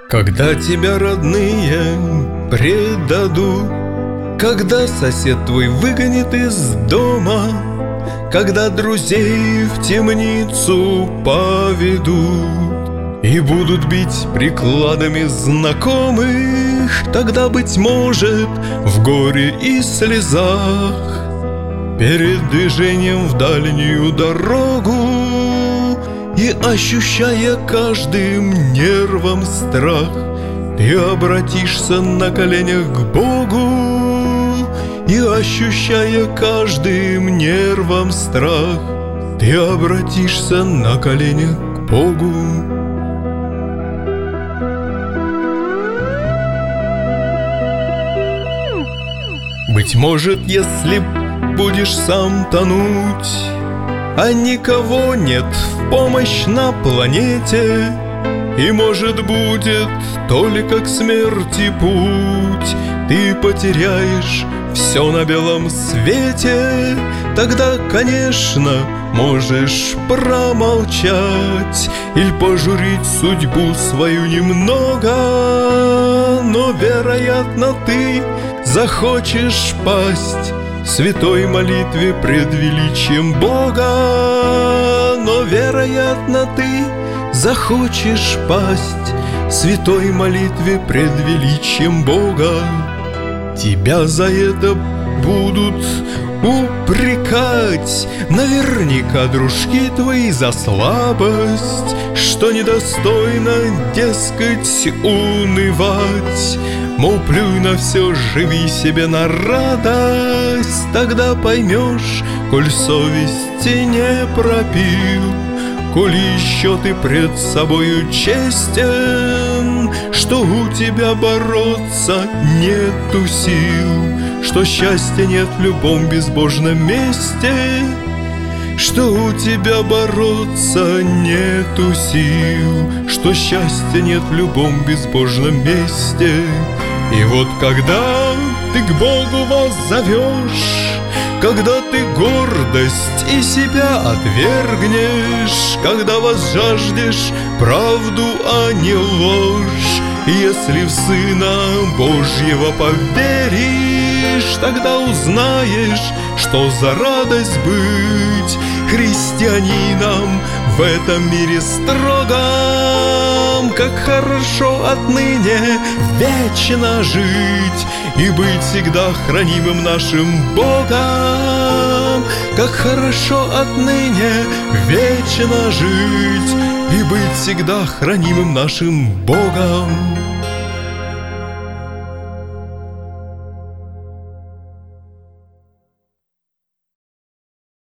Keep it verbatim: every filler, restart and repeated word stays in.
Когда тебя родные предадут, когда сосед твой выгонит из дома, когда друзей в темницу поведут и будут бить прикладами знакомых, тогда, быть может, в горе и слезах, перед движением в дальнюю дорогу и ощущая каждым нервом страх, ты обратишься на коленях к Богу, и ощущая каждым нервом страх, ты обратишься на коленях к Богу. Быть может, если будешь сам тонуть, а никого нет в помощь на планете, и, может, будет только к смерти путь, ты потеряешь все на белом свете, тогда, конечно, можешь промолчать или пожурить судьбу свою немного, но, вероятно, ты захочешь пасть в святой молитве пред величием Бога, но, вероятно, ты захочешь пасть в святой молитве пред величием Бога. Тебя за это будут упрекать наверняка дружки твои за слабость, что недостойно, дескать, унывать. Мол, плюй на все, живи себе на радость, тогда поймешь, коль совести не пропил, коли еще ты пред собою честен, что у тебя бороться нету сил, что счастья нет в любом безбожном месте, что у тебя бороться нету сил, что счастья нет в любом безбожном месте. И вот когда ты к Богу воззовешь, когда ты гордость и себя отвергнешь, когда возжаждешь правду, а не ложь, и если в Сына Божьего поверишь, тогда узнаешь, что за радость быть христианином в этом мире строгом, как хорошо отныне вечно жить и быть всегда хранимым нашим Богом, как хорошо отныне вечно жить и быть всегда хранимым нашим Богом.